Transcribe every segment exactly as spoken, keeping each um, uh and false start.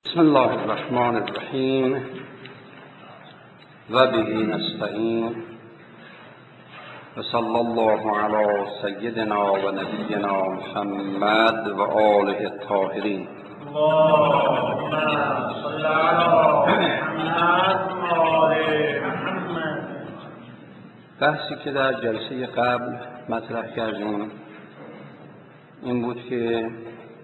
بسم الله الرحمن الرحیم و به نستعین و صلی الله علی سیدنا و نبینا محمد و آله الطاهرین. اللهم صل علی محمد و آل محمد. بحثی که در جلسه قبل مطرح کردیم این بود که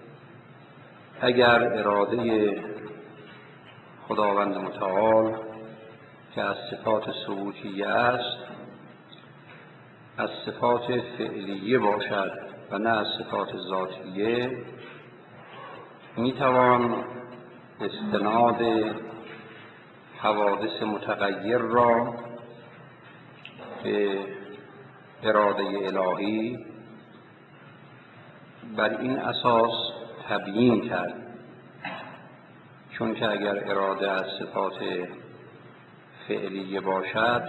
اگر اراده خداوند متعال که از صفات ثبوتیه است از صفات فعلیه باشد و نه از صفات ذاتیه، میتوان استناد حوادث متغیر را به اراده الهی بر این اساس تبیین کرد، چون که اگر اراده از صفات فعلیه باشد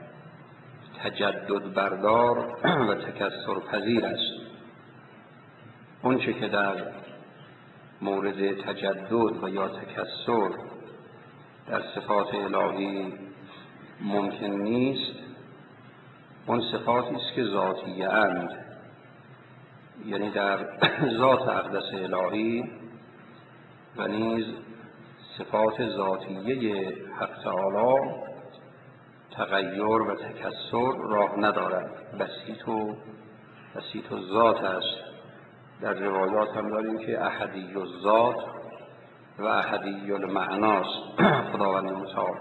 تجدد بردار و تکثر پذیر است. اون چه که در مورد تجدد و یا تکثر در صفات الهی ممکن نیست، اون صفاتی است که ذاتیه اند، یعنی در ذات اقدس الهی و نیز صفات ذاتیه حق تعالی تغییر و تکثر راه ندارد. بسیط و بسیط و ذات است. در روایات هم داریم که احدی الذات و احدی المعناست خداوند متعال.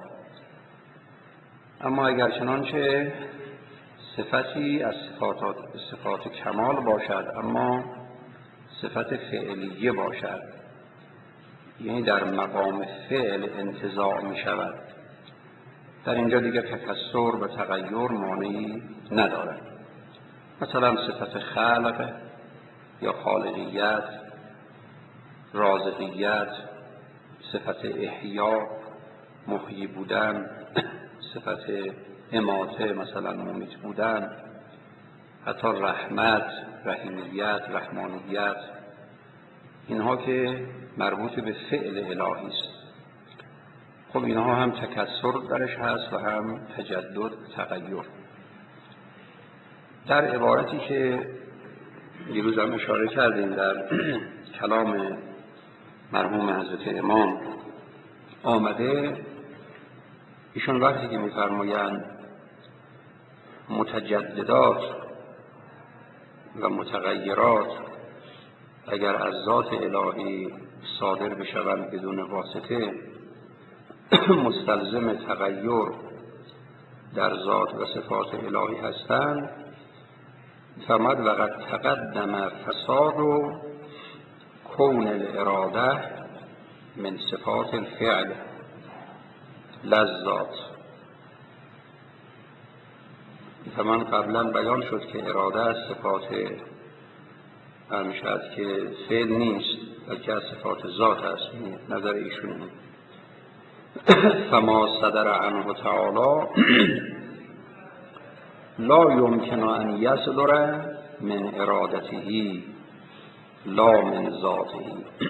اما اگر چنانچه صفتی از صفات, صفات کمال باشد اما صفت فعلیه باشد، یعنی در مقام فعل انتزاع می شود، در اینجا دیگر تکثر و تغییر مانعی ندارد. مثلا صفت خلق یا خالقیت، رازقیت، صفت احیا محیی بودن، صفت اماته مثلا ممیت بودن، حتی رحمت، رحیمیت، رحمانیت، اینها که مربوط به فعل الهی است. خب اینها هم تکثر درش هست و هم تجدد تغییر. در عبارتی که دیروز هم اشاره کردیم در کلام مرحوم حضرت امام آمده، ایشون وقتی که می‌فرمایند متجددات و متغیرات اگر از ذات الهی صادر بشوند بدون واسطه مستلزم تغییر در ذات و صفات الهی هستند، فرمود وقد تقدم فساد و کون الاراده من صفات الفعل لذات. من قبلا بیان شد که اراده از صفات میشد که فعل نیست بلکه از صفات ذات است. نظر ایشونه. فما صدر عنه تعالی لا یمکن ان یصدر من ارادته لا من ذاته.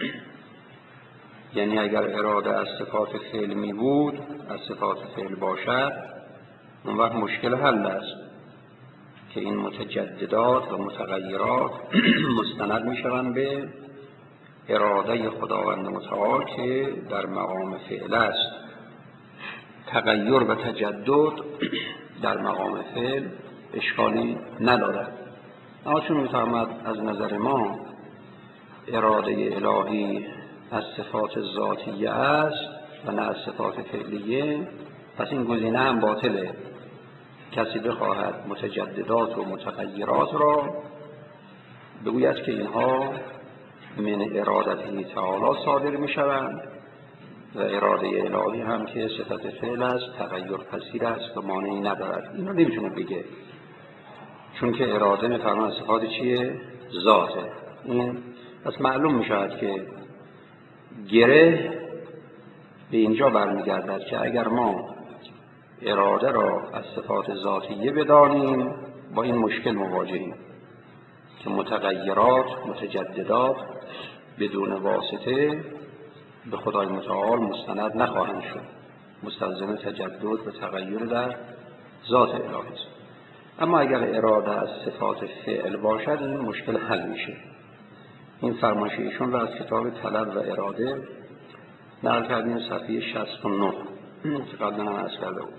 یعنی اگر اراده از صفات فعل می بود، از صفات فعل باشد، اون وقت مشکل حل است که این متجددات و متغیرات مستند می شوند به اراده خداوند متعال که در مقام فعل است. تغییر و تجدد در مقام فعل اشکالی ندارد. اما چون می‌فهمد از نظر ما اراده الهی از صفات ذاتیه است و نه از صفات فعلیه، پس این گزینه هم باطله. کسی بخواهد متجددات و متغیرات را بگوید که اینها من ارادته تعالی صادر می شوند و اراده الهی هم که صفت فعل است تغییر پذیر است و مانعی ندارد. این رو نمیتونه بگه، چون که اراده میفرماید صفات چیه؟ ذاته. این پس معلوم می شود که گره به اینجا برمیگردد که اگر ما اراده را از صفات ذاتیه بدانیم با این مشکل مواجهیم که متغیرات، متجددات بدون واسطه به خدای متعال مستند نخواهند شد، مستلزم تجدد و تغییر در ذات الهی است. اما اگر اراده از صفات فعل باشد این مشکل حل میشه. این فرمایش ایشون را از کتاب طلب و اراده نقل کردیم، صفحه شصت و نه که قبلا هم عرض کرده بود.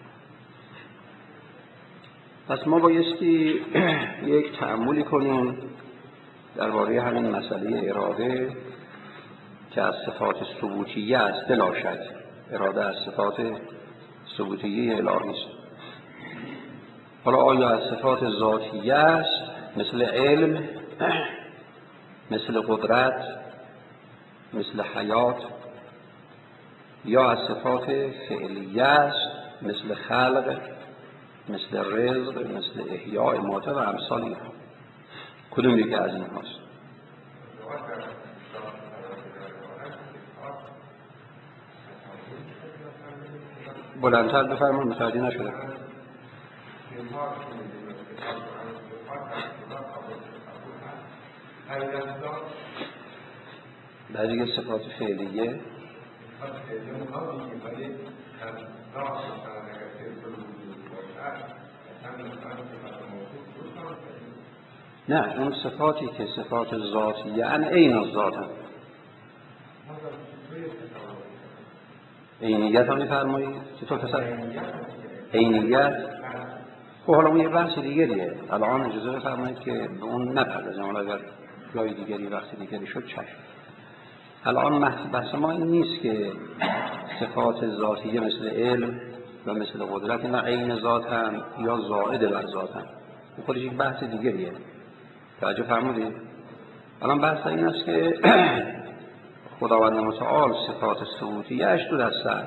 پس ما بایستی یک تأملی کنیم درباره همین مسئله اراده که از صفات ثبوتیه است. بلا شک اراده از صفات ثبوتیه الهی است. حالا آیا از صفات ذاتیه است مثل علم، مثل قدرت، مثل حیات، یا از صفات فعلیه است مثل خلق، مثل رزق، مثل احیاء اماته و امثال اینها؟ کدوم یکی از این هاست؟ بلندتر بفرمون، متوجه نشدم. بعد دیگه صفات فعلیه نه، اون صفاتی که صفات ذاتیه ان عین الذات هم. عینیت هم میفرمایید چطور پسر؟ عینیت خب حالا اون یه بحث دیگریه. الان اجازه بفرمایید که به اون نپردازیم، حالا اگر جای دیگری وقت دیگری شد چشم. الان بحث ما این نیست که صفات ذاتیه مثل علم و مثل قدرت اینا عین ذات هم یا زائد بر ذات هم. این خودش یک بحث دیگریه. توجه فرمودید؟ الان بحث این است که خداوند متعال صفات ثبوتیه اش دو دسته،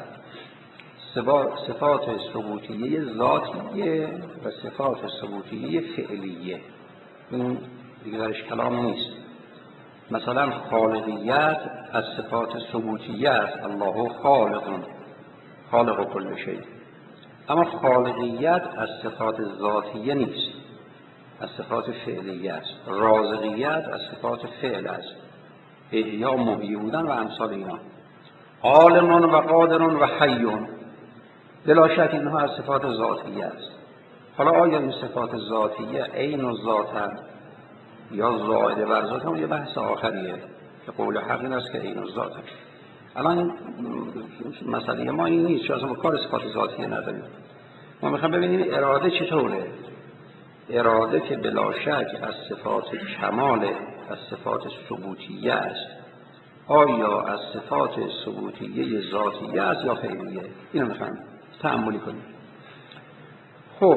صفات ثبوتیه ذاتیه و صفات ثبوتیه فعلیه. این دیگه درش کلام نیست. مثلا خالقیت از صفات ثبوتیه است، الله خالق، خالق کل شیء. اما خالقیت از صفات ذاتیه نیست، از صفات فعلیه است. رازقیت از صفات فعل است، احیا، محیی بودن و امثال اینا. عالم و قادر و حی، بلا شک اینها از صفات ذاتیه است. حالا آیا این صفات ذاتیه عین الذات یا زائد بر ذات هم یه بحث آخریه که قول حق این است که عین الذات. الان مسئله ما این نیست، چون ما کار صفات ذاتیه نداریم. ما میخوام ببینیم اراده چطوره. اراده که بلا شک از صفات کمال، از صفات ثبوتیه است، آیا از صفات ثبوتیه ذاتیه است یا فعلیه؟ اینو میخوام تأملی کنیم. خب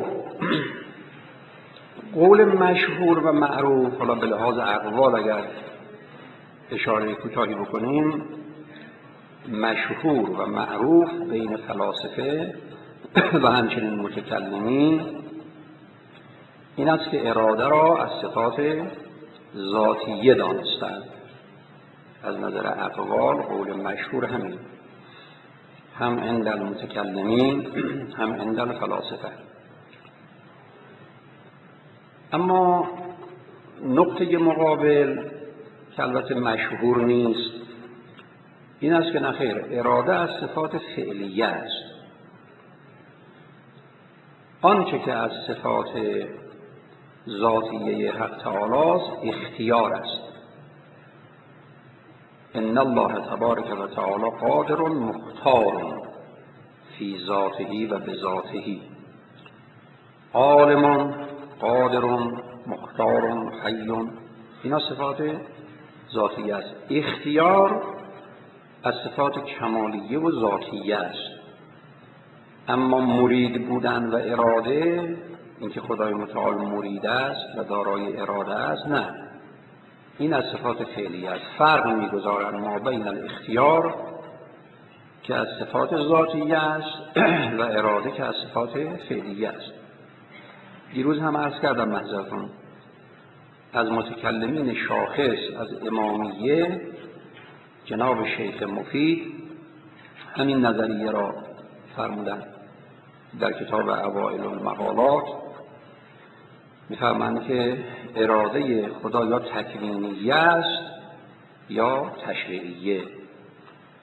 قول مشهور و معروف، حالا به لحاظ اقوال اگر اشاره کوتاهی بکنیم، مشهور و معروف بین فلاسفه و همچنین متکلمین این است که اراده را از صفات ذاتیه دانستند. از نظر اقوال قول مشهور همین، هم عند المتکلمین هم عند الفلاسفه. اما نقطه مقابل که البته مشهور نیست این است که نخیر، اراده از صفات فعلیه است. آنچه که از صفات ذاتیه حق تعالی است اختیار است. ان الله تبارک و تعالی قادر مختار فی ذاته و بذاته. عالم، قادر، مختار، حی، اینا صفات ذاتیه است. اختیار از صفات کمالیه و ذاتیه است. اما مرید بودن و اراده، اینکه خدای متعال مرید است و دارای اراده است، نه، این از صفات فعلیه است. فرق می‌گذارند ما بین الاختیار که از صفات ذاتیه است و اراده که از صفات فعلیه است. دیروز هم عرض کردم محضرتون از متکلمین شاخص از امامیه جناب شیخ مفید همین نظریه را فرمودند در کتاب اوائل المقالات. می‌فرمایند که اراده خدا یا تکوینیه است یا تشریعیه.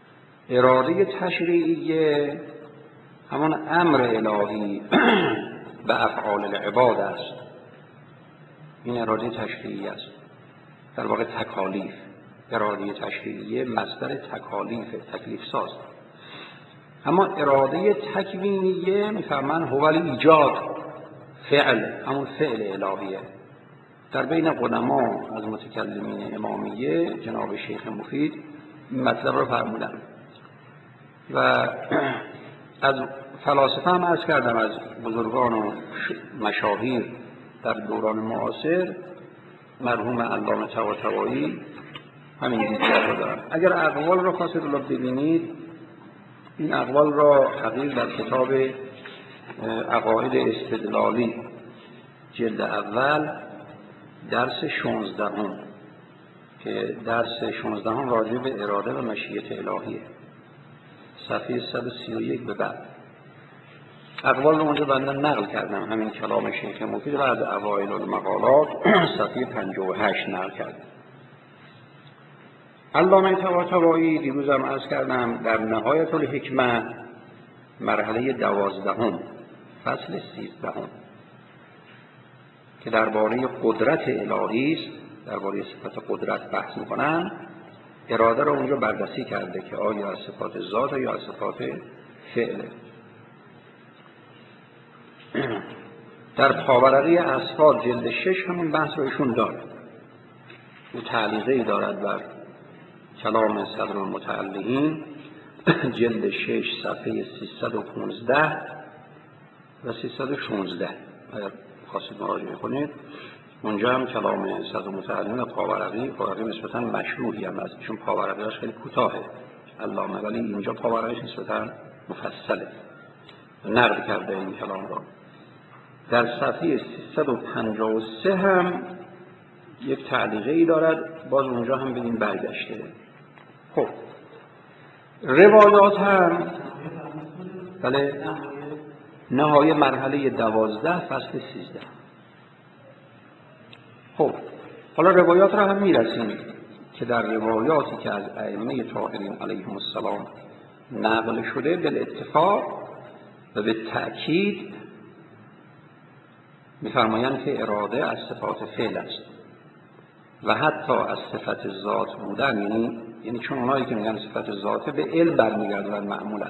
اراده تشریعیه همون امر الهی به افعال العباد است. این اراده تشریعی است، در واقع تکالیف. اراده تشریعیه مصدر تکالیف، تکلیف ساز. اما اراده تکوینیه میفهمن هو ایجاد، فعل، همون فعل الهیه. در بین قدما از متکلمین امامیه جناب شیخ مفید این مطلب رو فرمودن و از فلاسفه هم عرض کردم، از بزرگان و مشاهیر در دوران معاصر مرحوم علامه طباطبایی همین دیدگاه رو دارن. اگر اقوال رو خواستید رو ببینید، این اقوال را حقیق در کتاب عقاید استدلالی جلد اول درس شانزدهم که درس شانزدهم راجع به اراده و مشیت الهیه، صفحه صد و سی و یک به بعد اقوال رو اونجا بنده نقل کردم. همین کلام شیخ مفید رو از اوایل المقالات صفحه پنجاه و هشت نقل کردم. علامه طباطبایی دیروز هم عرض کردم در نهایت الحکمه مرحله دوازدهم فصل سیزدهم که درباره قدرت الهی است، درباره صفت قدرت بحث میکنن، اراده رو اونجا بررسی کرده که آیا از صفات ذات یا از صفات فعله. در پاورقی اسفار جلد شش همین بحث رو ایشون داره. او تعلیقی دارد بر کلام صدر المتعلقین جلد شش صفحه سیصد و پانزده و سیصد و شانزده. اگر خواستید مراجعه کنید اونجا هم کلام صدر المتعلقین پاورقی پاورقی نسبتاً مشروحی هم است، چون پاورقیش خیلی کوتاهه علامه، ولی اینجا پاورقیش نسبتاً مفصله، نقد کرده این کلام را. در صفحه سیصد و پنجاه و سه هم یک تعلیقی دارد، باز اونجا هم به این برگشته. خب روایات هم بله نهایه مرحله دوازده فصل سیزده. خب حالا روایات را هم میرسیم که در روایاتی که از ائمه طاهرین علیهم السلام نقل شده بالاتفاق و به تأکید می‌فرمایند که اراده از صفات فعل است و حتی از صفت ذات بودن، یعنی یعنی چون اونایی که میگن صفت ذات به علم برمیگردن معمولا،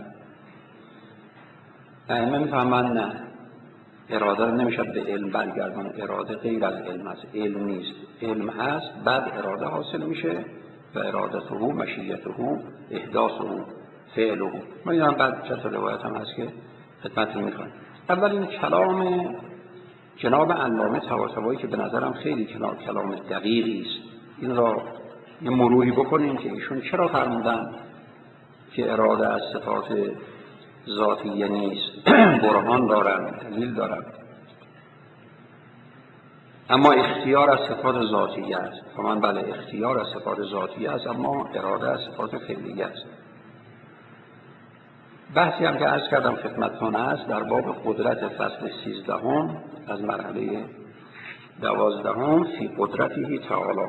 ائمه می‌فهمن نه، اراده رو نمیشه به علم برگردن، اراده غیر از علم است، علم نیست، علم هست بعد اراده حاصل میشه و ارادته مشیته احداثه فعله. ما این هم بعد چند تا روایت هم هست که خدمتتون می‌کنم. اول این کلام جناب علامه طباطبایی که به نظرم خیلی کلام کلام دقیقی است، این را یه مروری بکنیم که ایشون چرا فرمودن که اراده از صفات ذاتیه نیست. برهان دارن، دلیل دارن، اما اختیار از صفات ذاتیه است. من بله اختیار از صفات ذاتیه است، اما اراده از صفات فعلیه است. بحثی هم که عرض کردم خدمتتون است در باب قدرت فصل سیزدهم از مرحله دوازدهم فی قدرته تعالی.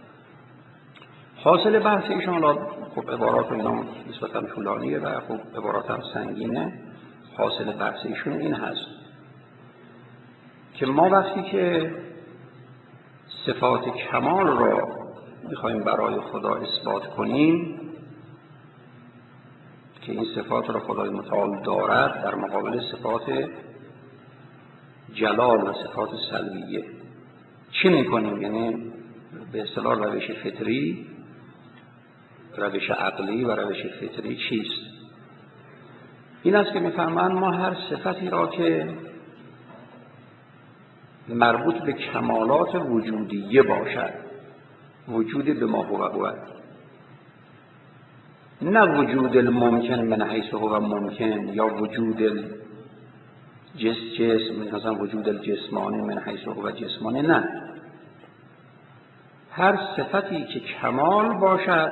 حاصل بحث ایشان، خب عبارات اینا نسبتاً طولانیه و خب عبارات هم سنگینه. حاصل بحث ایشون این هست که ما وقتی که صفات کمال را میخوایم برای خدا اثبات کنیم که این صفات را خدای متعال دارد در مقابل صفات جلال و صفات سلبیه، چی میکنیم؟ یعنی به اصطلاح روش فطری، روش عقلی و روش فطری چیست؟ این است که میفهمن ما هر صفتی را که مربوط به کمالات وجودیه باشد، وجود به ما هو هو، نه وجود الممکن من حیث هو ممکن یا وجود جس جسم مثلا وجود الجسمانی من حیث هو جسمانی، نه، هر صفتی که کمال باشد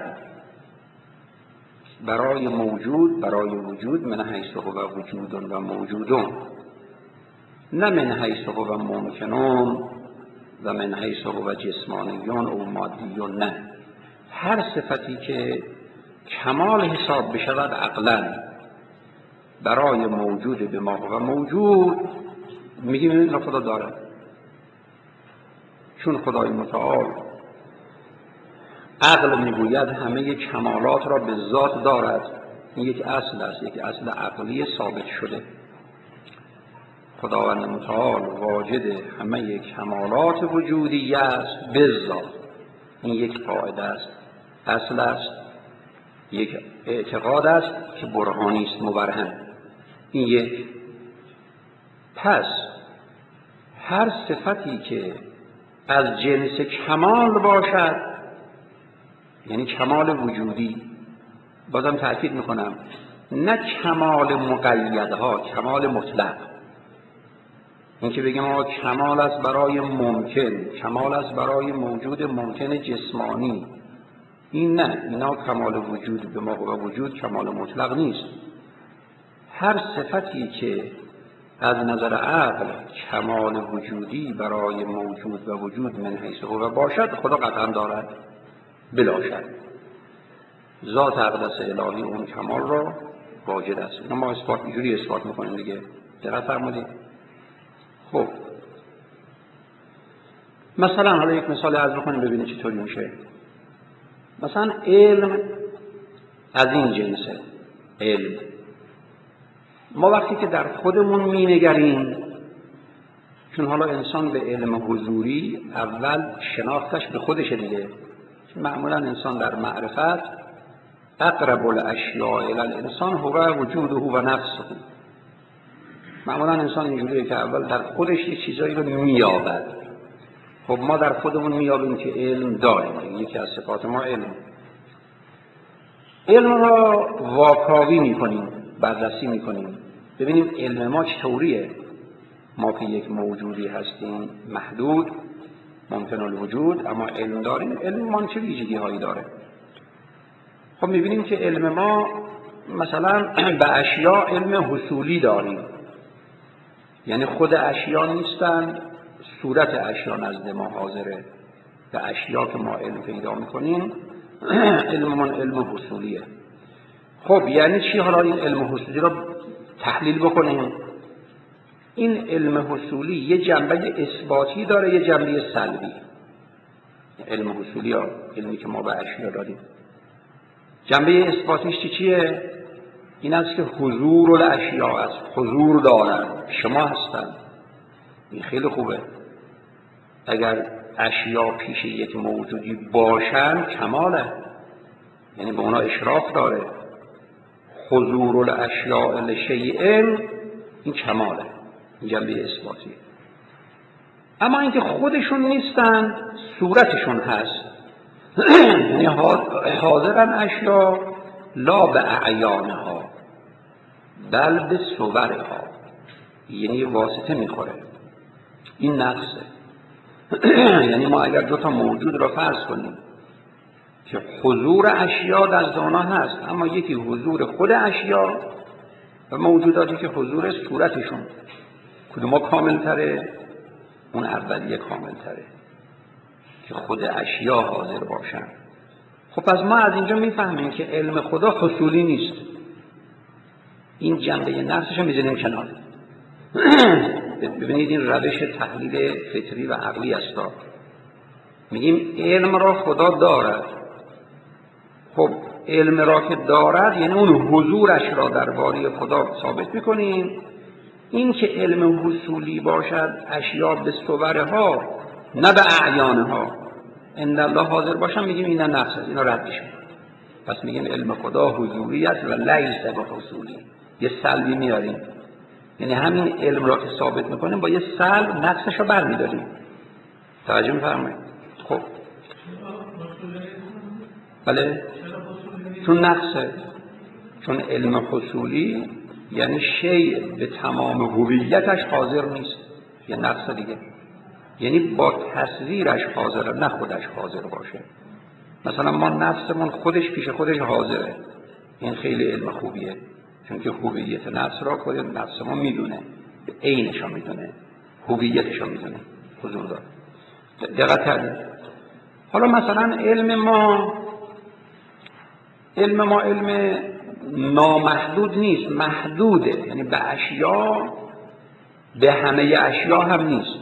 برای موجود، برای وجود من حیث هو وجودون و موجودون، نه من حیث هو ممکنون و من حیث هو جسمانیون و مادیون، نه، هر صفتی که کمال حساب بشود عقلا برای موجود به ما و موجود، میگیم این خدا داره، چون خدای متعال عقل میگوید همه کمالات را به ذات دارد. این یک اصل است، یک اصل عقلی ثابت شده. خداوند متعال واجد همه کمالات وجودی است به ذات. این یک قاعده است، اصل است، یک اعتقاد است که برهانی است، مبرهن. این یک. پس هر صفتی که از جنس کمال باشد، یعنی کمال وجودی، بازم تأکید میکنم نه کمال مقیدها، کمال مطلق. این که بگیم آقا کمال است برای ممکن، کمال است برای موجود ممکن جسمانی، این نه، اینا کمال وجود به ما و وجود کمال مطلق نیست. هر صفتی که از نظر عقل کمال وجودی برای موجود و وجود من حیث هو باشد، خدا قطعا دارد بلا شک. ذات اقدس الهی اون کمال را واجد است. اینو ما اثبات اینجوری اثبات میکنیم دیگه. دقت فرمودید؟ خب مثلا حالا یک مثال عرض بکنیم ببینید چطوری میشه. مثلا علم از این جنسه. علم ما وقتی که در خودمون مینگریم، چون حالا انسان به علم حضوری اول شناختش به خودشه دیگه، معمولا انسان در معرفت اقرب الاشیاء الی الانسان هو وجوده و نفسه. معمولا انسان اینجوریه که اول در خودش یه چیزایی رو مییابد. خب ما در خودمون مییابیم که علم داریم، یکی از صفات ما علم. علم را واکاوی میکنیم، بررسی میکنیم، ببینیم علم ما چطوریه. ما که یک موجودی هستیم محدود، ممکن الوجود، اما علم داریم. علم ما چه ویژگی هایی داره؟ خب میبینیم که علم ما مثلا به اشیاء علم حصولی داریم، یعنی خود اشیاء نیستن، صورت اشیاء نزد ما حاضره. به اشیاء که ما علم پیدا میکنیم علممون علم حصولیه. خب یعنی چی؟ حالا این علم حصولی رو تحلیل بکنیم. این علم حصولی یه جنبه اثباتی داره، یه جنبه سلبی. علم حصولی ها، علمی که ما به اشیاء داریم، جنبه اثباتیش چی چیه؟ این است که حضور الاشیاء است، حضور دارن، شما هستن. این خیلی خوبه. اگر اشیاء پیش یک موجودی باشن کماله، یعنی به اونا اشراف داره. حضور الاشیاء لشیء این کماله، این جنبه اثباتی. اما اینکه خودشون نیستن، صورتشون هست. یعنی حاضرن اشیاء لا به اعیانها بل به صورها، یعنی واسطه میخوره. این نقصه. یعنی ما اگر دو تا موجود را فرض کنیم که حضور اشیاء در اونا هست، اما یکی حضور خود اشیاء و موجوداتی که حضور صورتشون، کدوم کامل تره؟ اون اولیه کامل تره که خود اشیاء حاضر باشن. خب پس ما از اینجا میفهمیم که علم خدا حصولی نیست. این جنبه نفسش رو میذاریم کنار. ببینید این روش تحلیل فطری و عقلی است. میگیم علم را خدا دارد. خب علم را که دارد یعنی اون حضورش را در باری خدا ثابت میکنیم. این که علم حصولی باشد، اشیاء به صورها نه به اعیانها ان الله حاضر باشن، میگیم این نقص است، اینا رد میشه. پس میگیم علم خدا حضوری است و لیس به حصولی. یه سلبی میاریم، یعنی همین علم را که ثابت میکنیم با یه سلب نقصش رو برمیداریم. توجه میفرمایید؟ خب بله، چون نقصه، چون علم حصولی یعنی شیء به تمام هویتش حاضر نیست، یه نقص دیگه. یعنی با تصویرش حاضره، نه خودش حاضر باشه. مثلا ما نفسمون خودش پیش خودش حاضره، این خیلی علم خوبیه، چون که هویت نفس را خود نفس ما میدونه، عینش را میدونه، هویتش را میدونه، حضور داره. دقت کردید؟ حالا مثلا علم ما علم ما علم نامحدود نیست، محدوده، یعنی به اشیا، به همه اشیا هم نیست.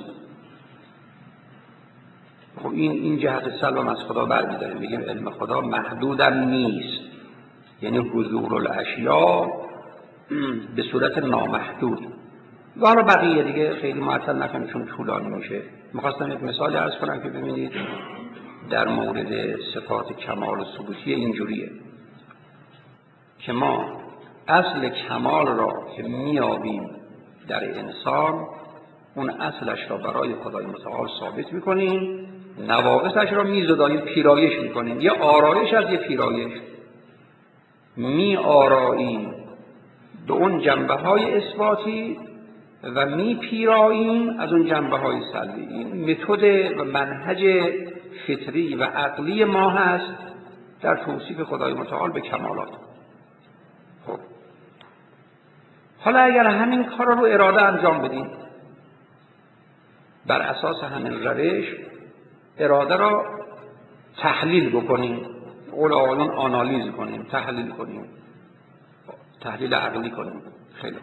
خب این این جهت سلام از خدا برمی‌داریم، میگیم علم خدا محدودم نیست، یعنی حضور الاشیا به صورت نامحدود. و حالا بقیه دیگه خیلی معطل نکنیم چون طولانی میشه. میخواستم یک مثالی عرض کنم که ببینید در مورد صفات کمال و ثبوتی اینجوریه که ما اصل کمال را که میابیم در انسان، اون اصلش را برای خدای متعال ثابت میکنیم، نواقصش را میزداییم، پیرایش میکنیم، یه آرایش از یه پیرایش می آراییم به اون جنبه های اثباتی و می پیراییم از اون جنبه های سلبی. این متد و منهج فطری و عقلی ما هست در توصیف خدای متعال به کمالات. خب حالا اگر همین کار رو اراده انجام بدیم، بر اساس همین روش اراده را تحلیل بکنیم، قول آقایون آنالیز کنیم، تحلیل کنیم، تحلیل عقلی کنیم. خیلی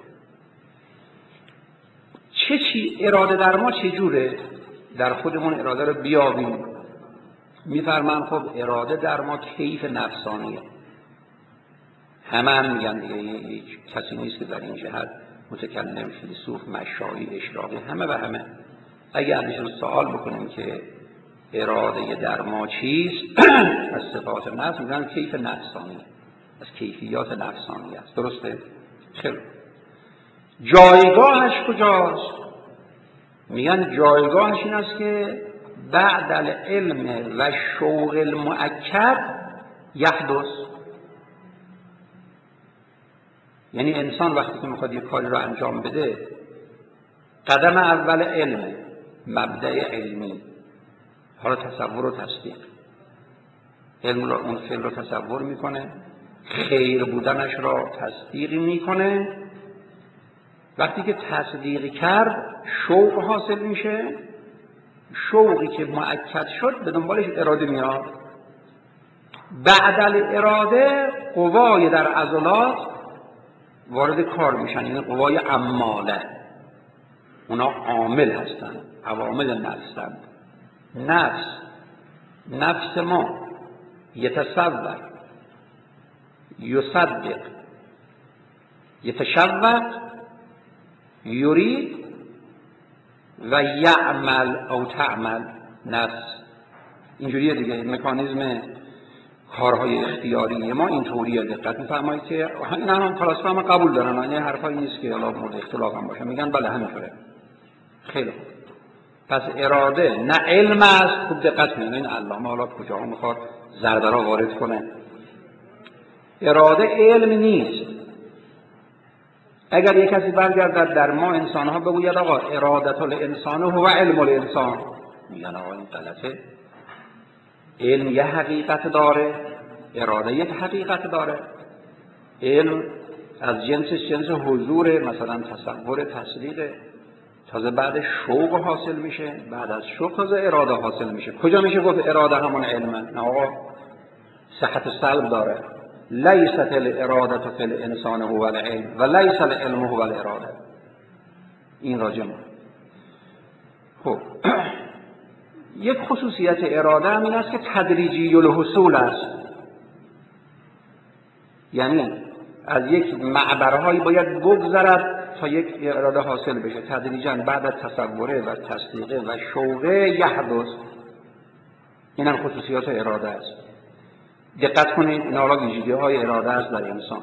چه چی اراده در ما چجوره؟ در خودمون اراده رو بیابیم. میفرمان خب اراده در ما کیف نفسانیه. همه هم میگن دیگه، هیچ کسی نیست که در این جهت متکلم، فیلسوف، مشایی، اشراقی، همه و همه اگه ازشون سوال بکنیم که اراده در ما چیست از صفات نفس، میگن کیف نفسانی، از کیفیات نفسانی است. درسته؟ خیلی جایگاهش کجاست؟ میگن جایگاهش این است که بعد العلم و شوق المؤکد یحدث. یعنی انسان وقتی که میخواد یک کاری رو انجام بده، قدم اول علم، مبدأ علمی، حالا تصور و تصدیق. علم رو، اون فعل رو تصور میکنه، خیر بودنش را تصدیق میکنه. وقتی که تصدیق کرد شوق حاصل میشه، شوقی که مؤکد شد به دنبالش اراده میاد. بعد الاراده قوای در عضلات وارد کار میشن، یعنی قوای عماله، اونا عامل هستن، عوامل نفسن. نفس نفس ما یتصور، یصدق، یتشوق، یرید و یعمل او تعمل. نفس اینجوریه دیگه، مکانیزم کارهای اختیاری ما اینطوریه. دقت می‌فرمایید که این هم فلسفه هم قبول دارن، این حرفایی نیست که الان مورد اختلاف هم باشه، میگن بله همینطوره. خیلی خوب، پس اراده نه علم است. خوب دقت کنید، این علامه حالا کجا میخواد ضربه را وارد کنه. اراده علم نیست. اگر یک کسی برگردد در ما انسان ها بگوید آقا ارادت الانسان هو علم الانسان، میگن آقا این غلطه. علم یه حقیقت داره، اراده یک حقیقت داره. علم از جنس جنس حضور، مثلا تصور، تصدیق، تازه بعد شوق حاصل میشه، بعد از شوق تازه اراده حاصل میشه. کجا میشه گفت اراده همون علمه؟ نه آقا، صحت سلب داره. لیست الاراده فی الانسان هو العلم و لیس العلم هو الاراده. این راجع ما. خب یک خصوصیت اراده هم این است که تدریجی الحصول است. یعنی از یک معبرهایی باید بگذرد تا یک اراده حاصل بشه، تدریجاً بعد از تصوره و تصدیقه و شوقه یحدث. این هم خصوصیات اراده است. دقت کنید، این حالا ویژگی های اراده است در انسان.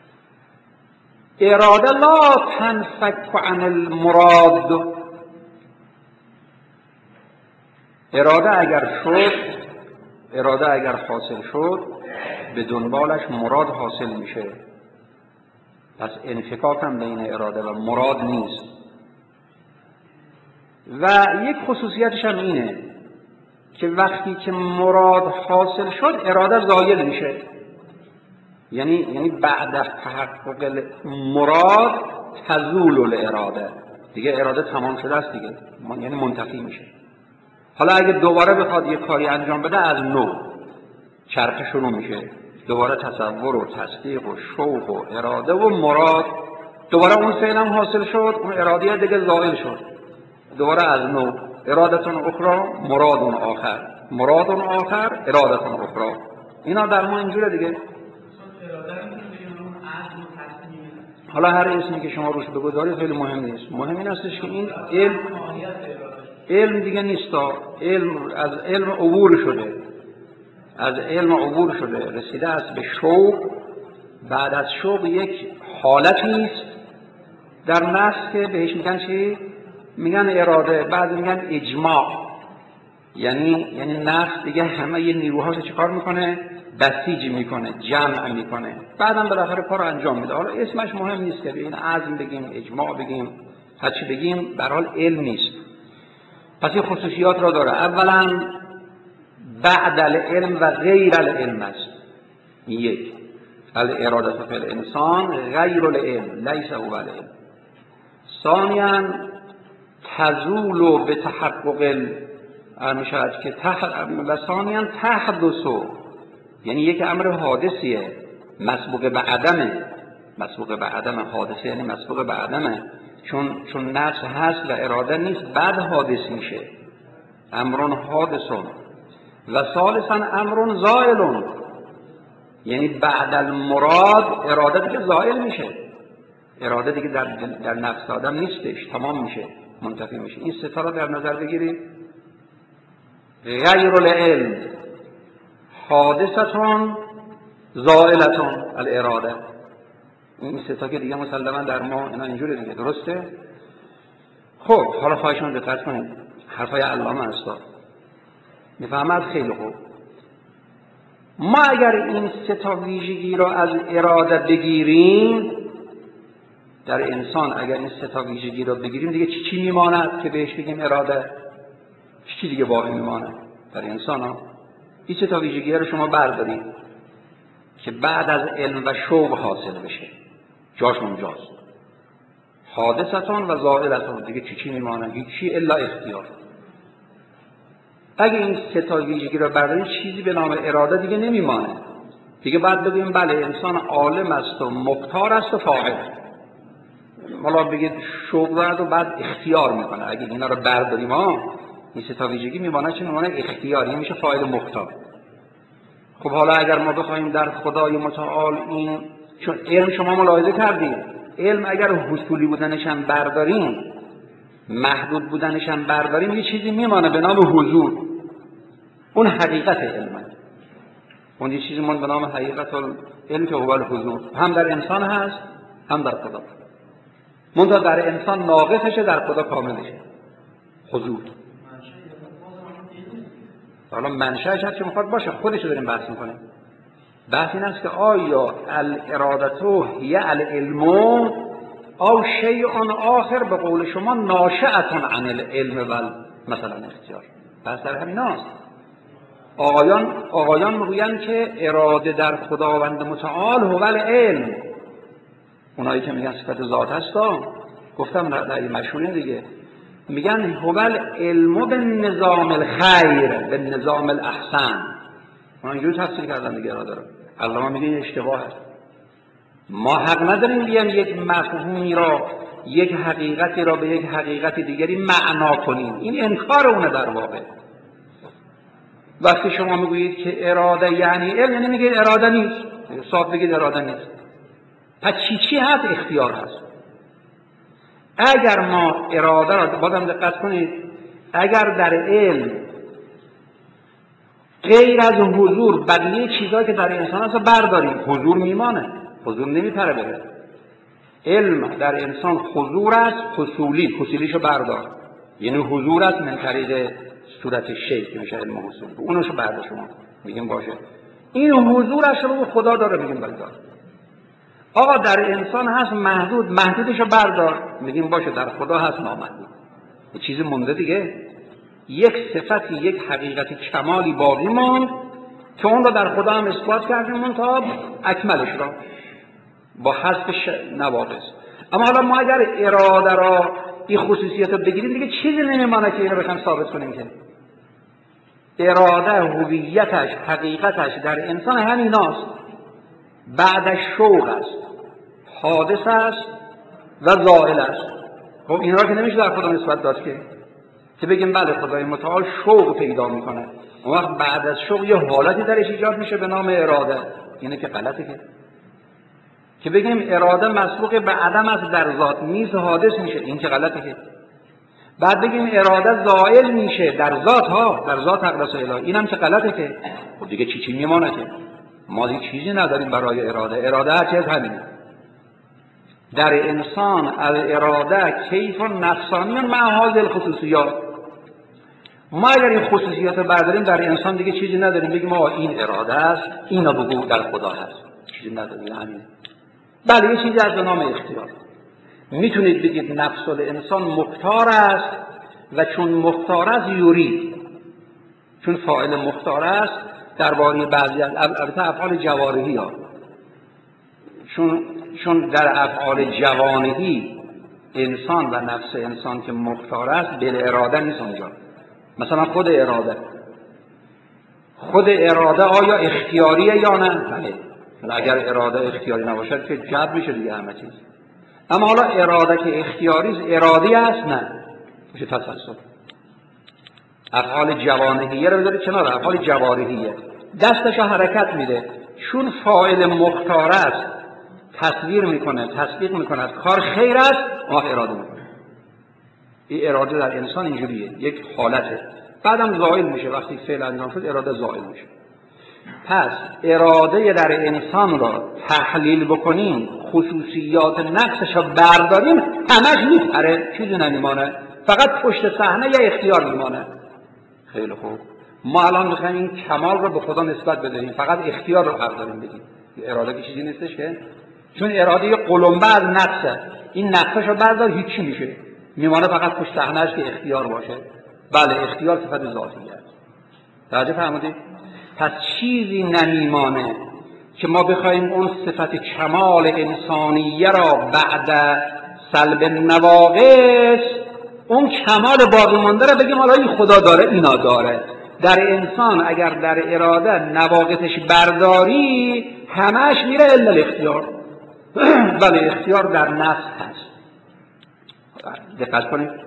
اراده لا تنفک عن المراد. اراده اگر شد، اراده اگر حاصل شد، به دنبالش مراد حاصل میشه. پس انفکاک هم بین اراده و مراد نیست. و یک خصوصیتش هم اینه که وقتی که مراد حاصل شد اراده زایل میشه. یعنی یعنی بعد از تحقق مراد تزول الاراده، دیگه اراده تمام شده است دیگه، یعنی منتفی میشه. حالا اگه دوباره بخواد یک کاری انجام بده، از نو چرخه شروع میشه، دوباره تصور و تصدیق و شوق و اراده و مراد، دوباره اون فعل هم حاصل شد، اون اراده دیگه زائل شد، دوباره از نو ارادتون اخرى مرادون آخر، مرادون آخر ارادتون اخرى. اینا در ما اینجوره دیگه. حالا هر اسمی که شما روش بگذارید خیلی مهم نیست، مهم این هستش که این علم علم دیگه نیست، علم از علم عبور شده، از علم عبور شده، رسیده است به شوق. بعد از شوق یک حالتی است در نفس که بهش میگن چی؟ میگن اراده، بعد میگن اجماع. یعنی یعنی نفس دیگه همه ی نیروهاشو چیکار میکنه؟ بسیج میکنه، جمع میکنه، بعدم بالاخره کارو انجام میده. حالا اسمش مهم نیست که این عزم بگیم، اجماع بگیم، هر چی بگیم، به هر حال علم نیست. پس این خصوصیات را داره. اولا بعد العلم و غیر العلم است. یک، الاراده فی الانسان غیر العلم لیس هو العلم. ثانیا تزول به تحقق میشود که تح... و ثانیا تحدث، یعنی یک امر حادثیه مسبوق به عدمه. مسبوق به عدم حادثه یعنی مسبوق به عدمه، چون چون نفس هست و اراده نیست، بعد حادث میشه. امرون حادثون. و ثالثا امرون زائلون، یعنی بعد المراد اراده دیگه زائل میشه، اراده دیگه در, در نفس آدم نیستش، تمام میشه، منتفی میشه. این ستا رو در نظر بگیرید. غیر العلم حادثتون زائلتون الاراده. این ستا که دیگه مسلما در ما اینا اینجوره دیگه، درسته؟ خب حالا خواهشون دقت کنید، حرفای علامه هستا میفهمد خیلی خوب. ما اگر این سه تا ویژگی رو از اراده بگیریم در انسان، اگر این سه تا ویژگی رو بگیریم دیگه چی چی میماند که بهش بگیم اراده؟ چی چی دیگه باقی میماند در انسان ها؟ این سه تا ویژگی رو شما بردارید که بعد از علم و شوق حاصل بشه، جاش اونجاست. حادثتون و زائلتون، دیگه چی چی میماند؟ هیچی الا اختیار. اگه این سه تا ویژگی رو برداریم چیزی به نام اراده دیگه نمیمانه. دیگه بعد بگیم بله انسان عالم است و مختار است و فاعل. حالا بگید شوق دارد و بعد اختیار میکنه. اگه اینا رو برداریم ها، این سه تا ویژگی میمانه، چه میمانه؟ اختیار، این میشه فاعل مختار. خب حالا اگر ما بخوایم در خدای متعال این، چون علم شما ملاحظه کردید، علم اگر حصولی بودنش هم برداریم، محدود بودنش هم برداریم، یه چیزی میمانه به نام حضور. اون حقیقت علمه. اون یه چیزی مون به نام حقیقت علم که هو الحضور، هم در انسان هست هم در خدا. منتها در انسان ناقصشه، در خدا کاملشه. حضور. حالا منشأش هست که میخواد باشه، خودش رو داریم بحث میکنیم. بحث این است که آیا الارادتو هی العلم او شیء آخر به قول شما ناشئتون عن العلم و مثلا اختیار. بحث در همین هاست. آقایان آقایان میگویند که اراده در خداوند متعال هو العلم. اونایی که میگن صفت ذات هستا، گفتم در مشهورین دیگه، میگن هو العلم به نظام الخیر به نظام الاحسن. اونا اینجوری تفسیر کردن دیگه اراده رو. علامه میگه اشتباه است. ما حق نداریم بیان یک مفهومی را، یک حقیقتی را به یک حقیقت دیگری معنا کنیم. این انکار اونه در واقع. وقتی شما میگویید که اراده یعنی علم، یعنی میگید اراده نیست. صاف بگید اراده نیست. پس چی چی هست؟ اختیار هست. اگر ما اراده را، بازم دقت کنید، اگر در علم غیر از حضور بقیه چیزایی که در انسان هست برداریم، حضور میمانه، حضور نمیپره بره. علم در انسان حضور است، حصولی، حصولیشو بردار، یعنی حضور است من طریق صورت شی که میشه علم حصول، اونشو بردار. شما میگیم باشه این حضورش رو خدا داره، میگیم بردار. آقا در انسان هست محدود، محدودشو بردار، میگیم باشه در خدا هست نامحدود. یه چیزی مونده دیگه، یک صفتی، یک حقیقتی کمالی باقی ماند که اون رو در خدا هم اثبات کردیم تا اکملش را با حذف نواقص. اما حالا ما اگر اراده را این خصوصیت رو بگیریم دیگه چیزی نمیمانه که اینو بخوایم ثابت کنیم. که اراده هویتش، حقیقتش در انسان همیناست. بعدش شوق است، حادث است و زائل است. خب اینا رو که نمیشه در خدا نسبت داد که که بگیم بله خدای متعال شوق پیدا میکنه، اون وقت بعد از شوق یه حالتی درش ایجاد میشه به نام اراده. اینه که غلطه که که بگیم اراده مسبوق به عدم است در ذات، نیست حادث میشه، این که غلطه که بعد بگیم اراده زائل میشه در ذات ها، در ذات اقدس الهی، اینم که غلطه که خب دیگه چی چی میمونه که ما دیگه چیزی نداریم برای اراده. اراده هر چیز همینه. در انسان الاراده کیف نفسانی مع هذه الخصوصیات. ما اگر این خصوصیات برداریم در انسان دیگه چیزی نداریم بگیم آقا این اراده است، اینو بگو در خدا هست، چیزی نداریم. همین. بله یه چیزی از به نام اختیار. میتونید بگید نفس الانسان مختار است و چون مختار است یورید، چون فاعل مختار است درباره بعضی از البته افعال جوارحی ها، چون چون در افعال جوانحی انسان و نفس انسان که مختار است بل اراده نیست اونجا. مثلا خود اراده، خود اراده آیا اختیاریه یا نه؟ بله. اگر اراده اختیاری نباشد که جبر میشه دیگه همه چیز. اما حالا اراده که اختیاری است ارادی است؟ نه، میشه تصرف. افعال جوانحیه رو بذارید کنار، افعال جوارحیه دستش حرکت میده، چون فاعل مختار است تصویر میکنه، تصدیق میکنه کار خیر است، اون اراده میکنه. این اراده در انسان اینجوریه، یک حالته، بعدم زائل میشه. وقتی فعل انجام شد اراده زائل میشه. پس اراده در انسان را تحلیل بکنیم، خصوصیات نقصش را برداریم، همش میپره، چیزی نمیمانه، فقط پشت صحنه یا اختیار میمانه. خیلی خوب، ما الان میخوایم این کمال رو به خدا نسبت بدهیم، فقط اختیار رو حق داریم بدیم. اراده که چیزی نیستش که، چون اراده یه قلمبه از نقصه، این نقصش رو بردار هیچی میشه، میمانه فقط پشت صحنه‌اش که اختیار باشه. بله اختیار صفت ذاتیه است. توجه فرمودید؟ پس چیزی نمیمانه که ما بخوایم اون صفت کمال انسانیه را بعد سلب نواقص، اون کمال باقی مانده را بگیم حالا این خدا داره اینا داره. در انسان اگر در اراده نواقصش برداری همش میره الا الاختیار. بله اختیار در نفس هست. دقت کنید،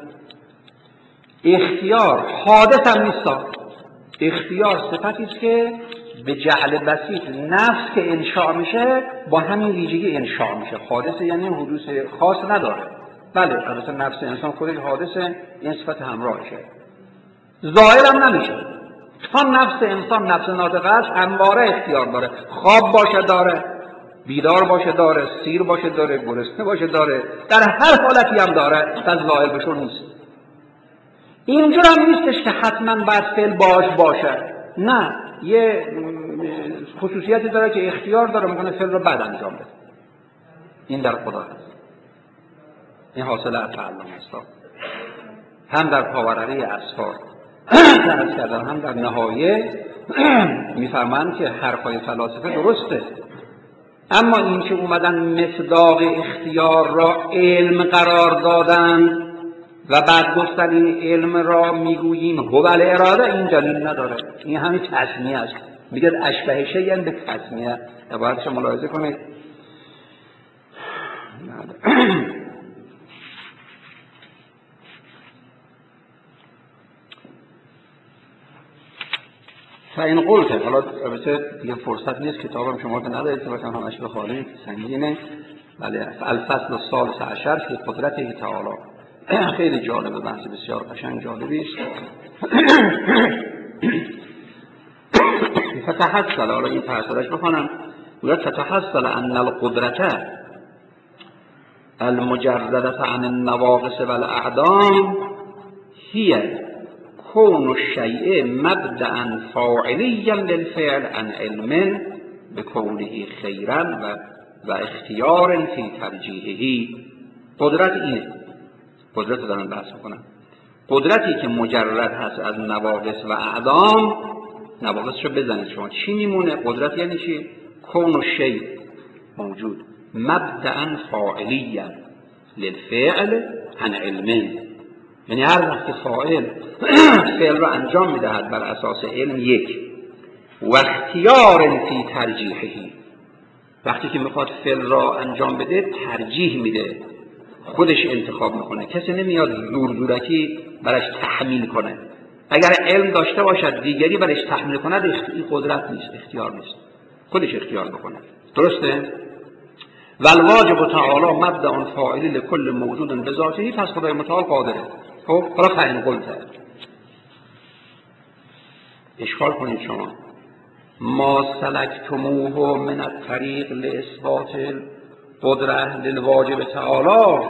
اختیار حادث هم نیست. اختیار صفتی است که به جعل بسیط نفس که انشاء میشه با همین ویژگی انشاء میشه. حادث یعنی حدوث خاص نداره. بله البته نفس انسان خودش حادثه، این صفت همراهشه. زائل هم نمیشه. تا نفس انسان نفس ناطقه است همواره اختیار داره، خواب باشه داره، بیدار باشه داره، سیر باشه داره، گرسنه باشه داره، در هر حالتی هم داره، پس زائل بشون نیست. اینجور هم نیستش که حتما باید فعل باش باشه، نه، یه خصوصیتی داره که اختیار داره، ممکنه فعل رو بعد انجام بده. این در خدا هست. این حاصل از تعلم است. هم در پاورقی اسفار درست کردن، هم در نهایه میفهمند که حرفای فلاسفه درسته، اما این که اومدن مصداق اختیار را علم قرار دادن و بعد گفتن این علم را میگوییم هو الاراده، این دلیل نداره. این همین تسمیه است. میگه اشبه شیء به تسمیه. عبارتش ملاحظه کنید. فاین قلت، حالا البته دیگه فرصت نیست، کتابم شما که ندارید که بکنم همش بخوانید، سنگینه. بله الفصل الثالث عشر فی قدرته تعالی. خیلی جالبه، بحث بسیار قشنگ جالبی است. فتحصل، حالا این تحصیلش بخونم، میگه فتحصل ان القدرته المجردة عن النواقص والاعدام هي كون الشيء مبدأ فاعليا للفعل عن علم بكونه خيرا و, و اختیار فی ترجیحه. قدرت اینه، قدرت رو دارم بحث میکنم، قدرتی که مجرد هست از نواقص و اعدام. نواقص رو بزنید شما چی میمونه؟ قدرت یعنی چی؟ کون الشیء موجود مبدأ فاعلیا للفعل عن علم، یعنی هر وقت که فاعل فعل رو انجام میدهد بر اساس علم، یک و اختیار فی ترجیحه، وقتی که میخواد فعل را انجام بده ترجیح میده، خودش انتخاب میکنه، کسی نمیاد زور زورکی برش تحمیل کنه. اگر علم داشته باشد دیگری برش تحمیل کند، این قدرت نیست، اختیار نیست، خودش اختیار بکنه. درسته؟ والواجب تعالی مبدأ فاعل لكل موجود بذاته. پس خدای متعال قادره. خب حالا فهم قلته اشکال کنید شما ما سلکتموه من الطریق لاثبات القدره للواجب تعالی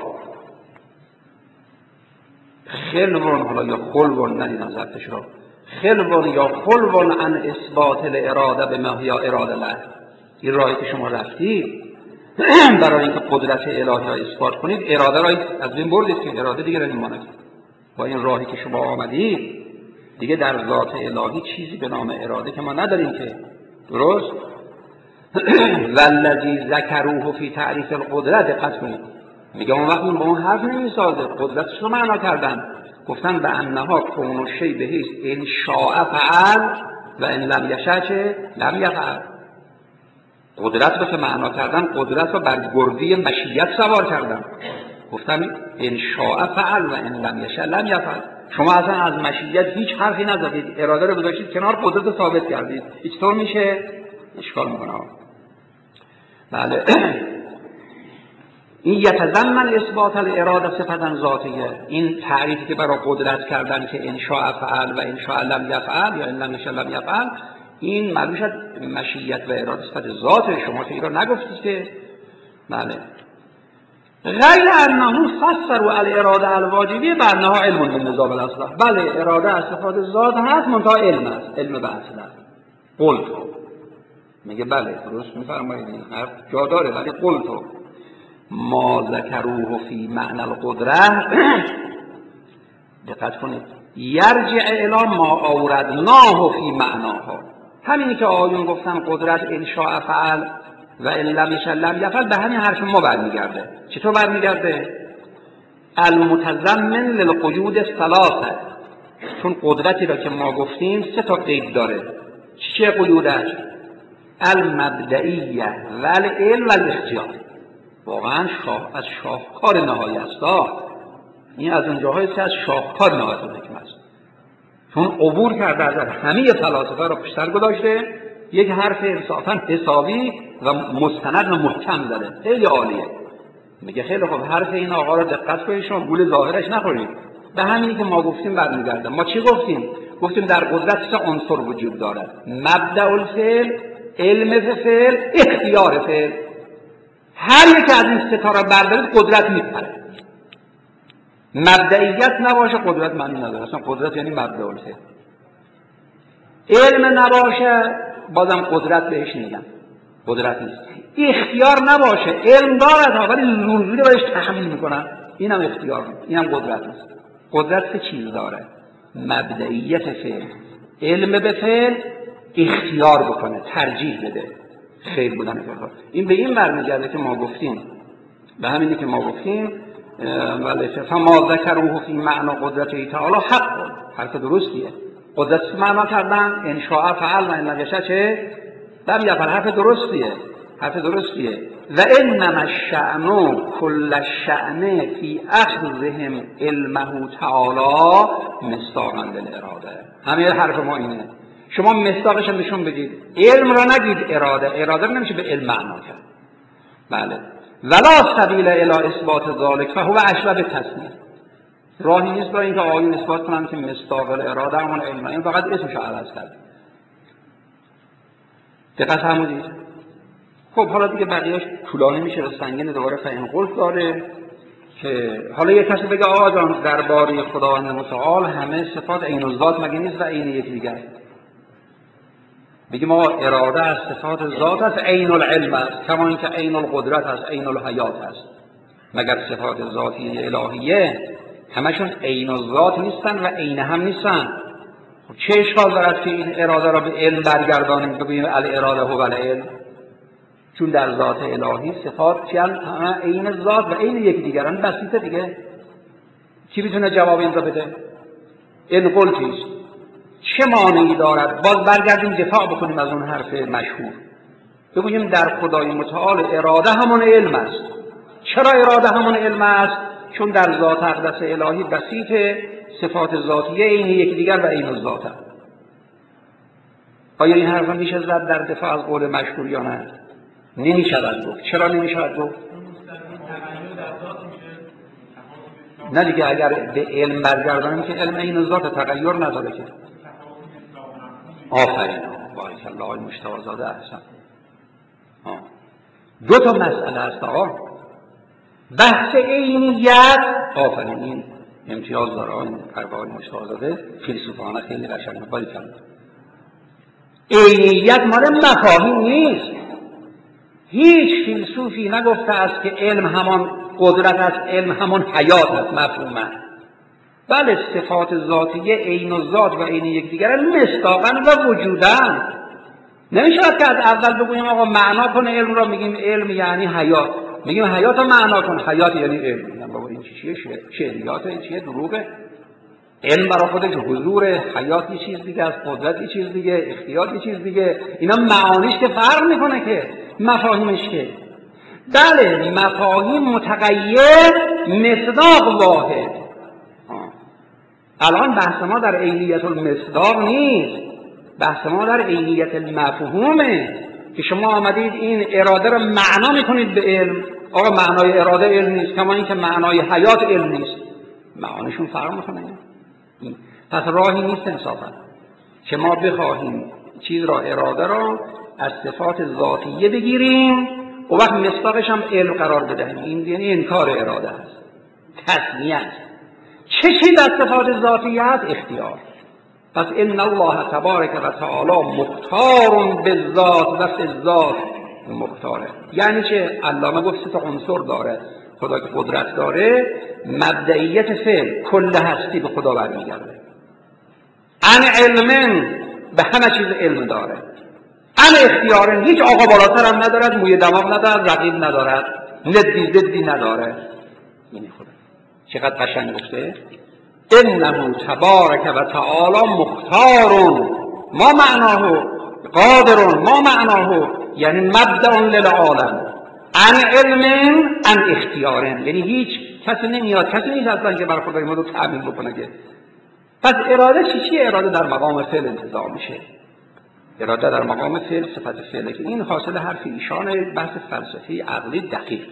خلون، حالا یا خلون ندیدم ضبطش را، خلون یا خلون عن اثبات الاراده به ما هی اراده له. این راهی که شما رفتید برای اینکه قدرت الهی را اثبات کنید، اراده را از بین بردید که اراده دیگه نمیماند. با این راهی که شما آمدید دیگه در ذات الهی چیزی به نام اراده که ما نداریم که. درست؟ والذی ذکروه فی تعریف القدرت، دقت کنید، میگه اون وقت با اون حرف نمیسازه، قدرتش رو معنا کردن، گفتن به انها کون الشیء بحیث ان شاء فعل و ان لم یشاء چه لم یفعل. قدرت رو که معنا کردن، قدرت رو بر گردی مشیت سوار کردن، گفتن ان شاء فعل و ان لم یشاء لم یفعل. شما اصلا از مشیت هیچ حرفی نزدید، اراده رو گذاشتید کنار، قدرت رو ثابت کردید. چطور میشه؟ اشکال میکنه. بله این یتضمن اثبات الاراده صفتا ذاتیه. این تعریفی که برای قدرت کردن که ان شاء فعل و ان شاء لم یفعل یا ان لم یشاء لم یفعل، این معلوم شد مشیت و اراده صفت ذاته. شما که این رو نگفتید که. بله غیر انه فسروا الاراده الواجبیه بانها علم بالنظام الاصل. بله اراده از صفات ذات هست، منتها علم است، علم به اصل است. قلت میگه بله درست میفرمایید، این حرف جا داره، ولی قلت ما ذکروه فی معنی القدره دقت کنید یرجع الی ما اوردناه فی معناها. همینی که آیون گفتن قدرت ان شاء فعل و ان لم یشاء لم یفعل، به همین حرف ما برمیگرده. چطور برمیگرده؟ المتضمن للقیود الثلاثه. چون قدرتی را که ما گفتیم سه تا قید داره. چه قیودش؟ المبدئیه و العلم و الاختیار. واقعا شاه از شاهکار نهایی است. این از اونجاهایی که از شاهکار نهایی حکمت است، چون عبور کرده از همه فلاسفه را پشتر گذاشته، یک حرف انصافا حسابی و مستند و محکم زده. خیلی عالیه. میگه خیلی خوب، حرف این آقا را دقت کنید، شما گول ظاهرش نخورید. به همینی که ما گفتیم برمیگرده. ما چی گفتیم؟ گفتیم در قدرت سه عنصر وجود دارد: مبدأ الفعل، علم فعل، اختیار فعل. هر یک از این سه تا را بردارید قدرت میپره. مبدئیت نباشه قدرت معنی نداره. اصلا قدرت یعنی مبدأ الفعل. علم نباشه بازم قدرت بهش نمیگن، قدرت نیست. اختیار نباشه، علم دارد ولی زورزوری بهش تحمیل میکنن، اینم اختیار نیست، اینم قدرت نیست. قدرت سه چیز داره: مبدئیت فعل، علم به فعل، اختیار بکنه، ترجیح بده خیر بودن فعل. این به این برمیگرده که ما گفتیم، به همینی که ما گفتیم ولی فما ذکروه فی معنی قدرت تعالی حق. حرف درستیه. قدرت معنا کردن ان شاء فعل و ان لم یشاء چه لم یفعل. حرف درستیه، حرف درستیه. و انما الشأن کل الشأن فی اخذهم علمه تعالی مصداقا للاراده. همین حرف ما اینه. شما مصداقش هم نشون بدید. علم را نگید اراده، اراده رو نمیشه به علم معنا کرد. بله ولا سبیل الی اثبات ذلک فهو اشبه بالتسمیه. راهی نیست برای اینکه آیون اثبات کنن که مصداق الاراده همون علم، این فقط اسمش عوض کرد. دقت فرمودید؟ خب حالا دیگه بقیه‌اش طولانی میشه و سنگین، دوباره فهم قلت داره که حالا یه کسی بگه آقا جان درباره خداوند متعال همه صفات عین الذات مگه نیست و عین یکی دیگر؟ بگیم آقا اراده از صفات ذات است، عین العلم است، کما اینکه عین القدرت است، عین الحیات است. مگر صفات ذاتی الهیه همشون عین الذات نیستن و عین هم نیستن؟ خب چه اشکال دارد که این اراده را به علم برگردانیم، بگیم الاراده هو العلم؟ چون در ذات الهی صفات چیان همه عین ذات و عین یکی دیگرن. بسیطه دیگه. کی میتونه جواب این را بده؟ این قلتیست. چه مانعی دارد؟ باز برگردیم دفاع بکنیم از اون حرف مشهور. بگوییم در خدای متعال اراده همان علم است. چرا اراده همان علم است؟ چون در ذات اقدس الهی بسیط صفات ذاتیه این یکدیگر و عین الذات است. آیا این حرف میشه زد در دفاع از قول مشهور یا نه؟ نمیشود گفت. چرا نمیشود گفت؟ نه دیگه، اگر به علم برگردانیم که علم عین الذات تغییر نداره که. آفرین، بارک الله، آقای مجتبی زاده احسن. دو تا مسئله است آقا. بحث عینیت، آفرین، این امتیاز داره این آقای مجتبی زاده، فیلسوفانه خیلی قشنگه، باری کرد. عینیت مال مفاهیم نیست. هیچ فیلسوفی نگفته است که علم همان قدرت است، علم همان حیات است، مفهومه. بله، صفات ذاتیه عین الذات و عین یکدیگر مصداقاً و وجوداً. نمیشه که از اول بگوییم آقا معنا کن علم را، میگیم علم یعنی حیات، میگیم حیات رو معنا کن، حیات یعنی علم. میگم بابا این چیه؟ شعریات، این چیه؟ دروغه. علم برای خودش حضور، حیات یه چیز دیگه است، قدرت یه چیز دیگه، اختیار یه چیز دیگه. اینا معانیش که فرق میکنه که، مفاهیمش که. بله، مفاهیم متغیر، مصداق واحد. آه. الان بحث ما در عینیت المصداق نیست، بحث ما در عینیت المفهومه که شما آمدید این اراده را معنا میکنید به علم. آقا معنای اراده علم نیست، کما این که معنای حیات علم نیست. معانیشون فرق میکنه. پس راهی نیست انصافا که ما بخواهیم چیز را، اراده را از صفات ذاتیه بگیریم و وقت مصداقش هم علم قرار بدهیم. این یعنی انکار اراده است، تثنیه است. چه چیز از صفات ذاتیه است؟ اختیار. پس ان الله تبارک و تعالی مختار بالذات و فی الذات مختاره. یعنی چه؟ علامه گفت سه تا عنصر داره خدا که قدرت داره. مبدئیت فعل، کل هستی به خدا برمیگرده. ان علم، به همه چیز علم داره. ان اختیار، هیچ آقا بالاتر هم ندارد، موی دماغ ندارد، رقیب ندارد، ندی ضدی نداره. این خدا چقدر قشنگ گفته. انه تبارک و تعالی مختار، ما معناه قادر، ما معناه یعنی مبدأ للعالم. ان علم، ان اختیار، یعنی هیچ کسی نمیاد، کسی نیست اصلا که بر خدای ما رو تعمیم بکنه که. پس اراده چی چیه؟ اراده در مقام فعل انتزاع میشه. اراده در مقام فعل، صفت فعله که این حاصل حرف ایشان، بحث فلسفی عقلی دقیق.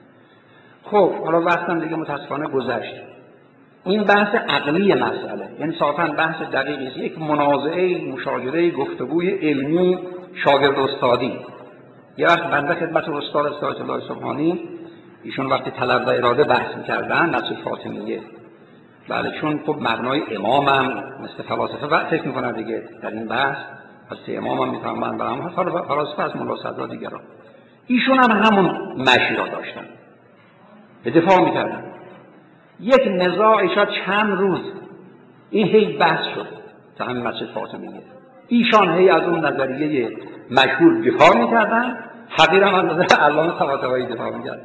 خب حالا وقتم دیگه متاسفانه گذشت. این بحث عقلی مسئله، انصافاً بحث دقیقی است، یک منازعه، مشاجره، گفتگوی علمی شاگرد استادی. یه وقت بنده خدمت استاد استاد الله سبحانی، ایشون وقتی طلب و اراده بحث می‌کردن، نصر فاطمیه. بله، چون خب مبنای امامم مثل فلاسفه و فکر می‌کنن دیگه در این بحث، پس امامم می‌فهمن برام فلاسفه از ملا صدرا دیگران. ایشون هم همون مشی را داشتن، به دفاع می‌کردن. یک نزاع شاید چند روز این هی بحث شد تا همین مسجد فاطمیه. ایشان هی از اون نظریه مشهور دفاع میکردن، حقیر هم از نظر علامه طباطبایی دفاع میکرد.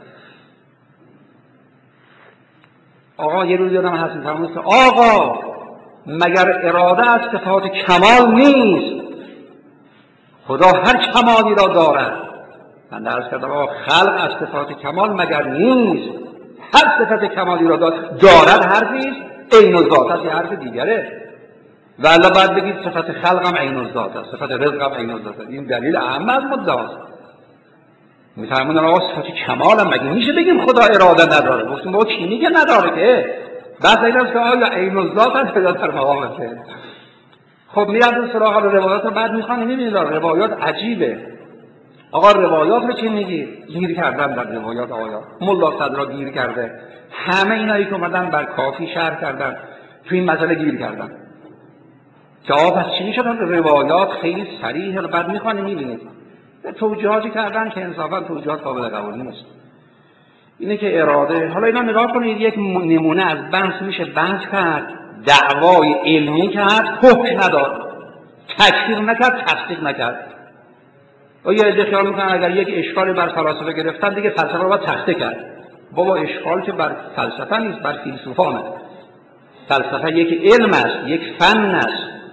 آقا یه روز یادم هست میفرمود که آقا مگر اراده از صفات کمال نیست؟ خدا هر کمالی را دارد. من درس کردم آقا خلق از صفات کمال مگر نیست؟ هر صفت کمالی را دارد. دارد حرفیست، عین الذات است یه حرف دیگره. و الا باید بگید صفت خلق هم عین الذات است، صفت رزق هم عین الذات است. این دلیل اهم از مدعاست. میفرمودن آقا صفت کمال هم مگه میشه بگیم خدا اراده نداره؟ گفتیم بابا کی میگه نداره که؟ بس این است که آیا عین الذات است یا در مقام فعل. خب میاد سراغ روایات رو بعد میخوان میبینید روایات عجیبه. آقا روایات رو چی میگی؟ گیر کردن در روایات آیا ملا صدرا گیر کرده، همه اینایی که اومدن بر کافی شرح کردن تو این مسئله گیر کردن که آقا پس چی میشه؟ روایات خیلی صریحه. بعد میخوانی میبینید توجیهاتی کردن که انصافا توجیهات قابل قبول نیست. اینه که اراده، حالا اینا نگاه کنید، یک نمونه از بحث میشه بحث کرد، دعوای علمی کرد، حکم نداد، تکفیر نکرد، تصدیق نکرد. و یه عده خیال میکنن اگر یک اشکالی بر فلاسفه گرفتن دیگه فلسفه رو باید تخته کرد. بابا اشکال که بر فلسفه نیست، بر فیلسوفانه. فلسفه یک علم است، یک فن است.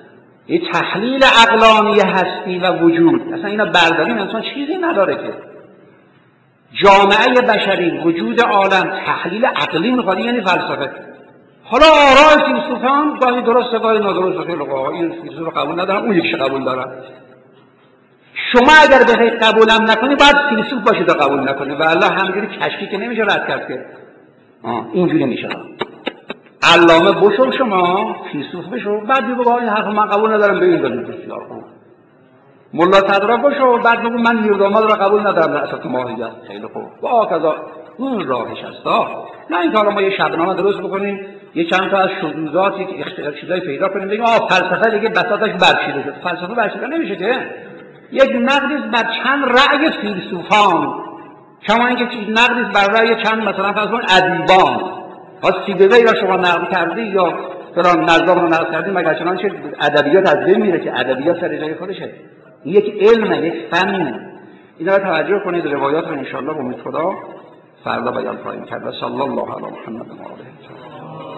یه تحلیل عقلانی هستی و وجود، اصلا اینا برداریم انسان چیزی نداره که. جامعه بشری، وجود عالم تحلیل عقلی میخواد، یعنی فلسفه. حالا آراء فیلسوفان گاهی درسته گاهی نادرسته، خیلی خوب این فیلسوف قبول ندارم اون یکیش قبول دارم. شما اگر بخواید قبولم نکنی باید فیلسوف باشید تا قبول نکنی، و الله همینجوری کشکی که نمیشه رد کرد که آه اینجوری میشه. علامه بشو شما فیلسوف بشو، بعد بگو این حرف من قبول ندارم به این دلیل بسیار خوب. ملا صدرا بشو، بعد بگو من میرداماد را قبول ندارم در اساس ماهیت. خیلی خوب با کذا اون راهش هست. نه اینکه حالا ما یه شبنامه درست بکنیم یه چند تا از شذوذاتی که اختلاف چیزای پیدا کنیم بگیم آ فلسفه دیگه بساطش برچیده شد. فلسفه برچیده نمیشه که. یک نقدی بر چند رأی فیلسوفان، شما اینکه نقدی بر رأی چند مثلا فرض کن ادیبان، ها سیبوی را شما نقد کردی یا فلان نظام رو نقد کردی، مگر چنانچه ادبیات از بین میره که ادبیات سر جای خودشه. این یک علمه، یک فنه. اینا رو توجه کنید. روایات رو ان شاء الله با امید خدا فردا بیان خواهیم کرد. صلی الله علی محمد و آله.